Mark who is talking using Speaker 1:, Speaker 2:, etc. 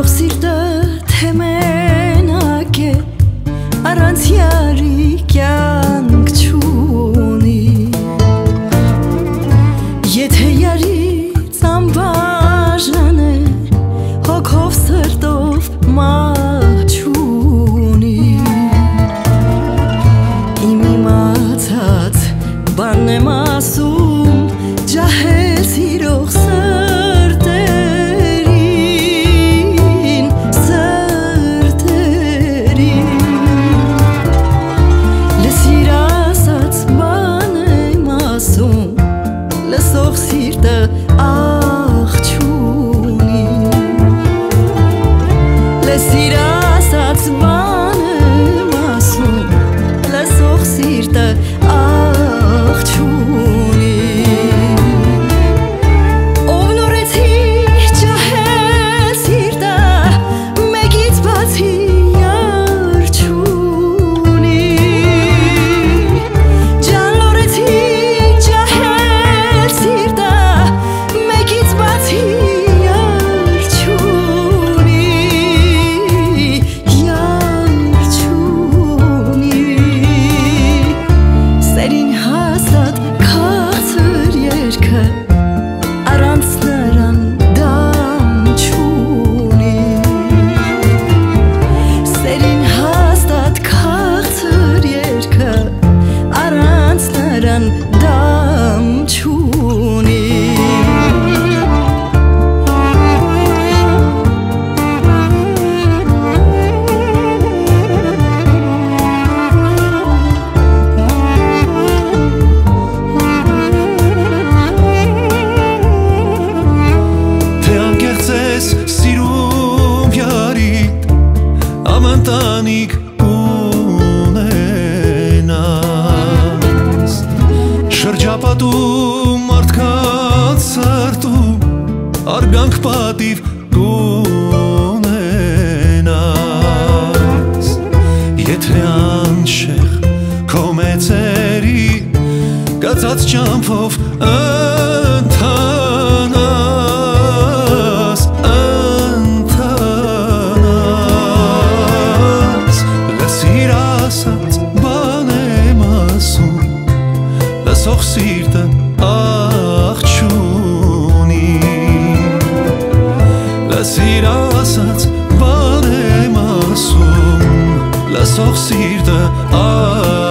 Speaker 1: Սիրող սիրտը թե մենակ է, առանց յարի կյանք չունի, եթե յարից անբաժան է, հոգով սրտով մահ չունի, իմ իմացած բանն եմ ասում, ջահել սիրող լսող սիրտը աղ չունի, լսիր ասած բան եմ ասում, լսող սիրտը աղ չունի, ով նորեցի ջահել սիրտը, մեկից բացի յար չունի, ջան նորեցի դամ չունի
Speaker 2: Թե անկեղծ ես սիրում յարիդ, ամենտանիք շրջապատում մարդկանց սրտում արգանք պատիվ կունենաս, եթե անշեղ քո մեծերի կացած ճամփով ընթանաս, լսիր ասած բան եմ ասում, լսող սիրտը աղ չունի, լսիր ասած բան եմ ասում, լսող սիրտը աղ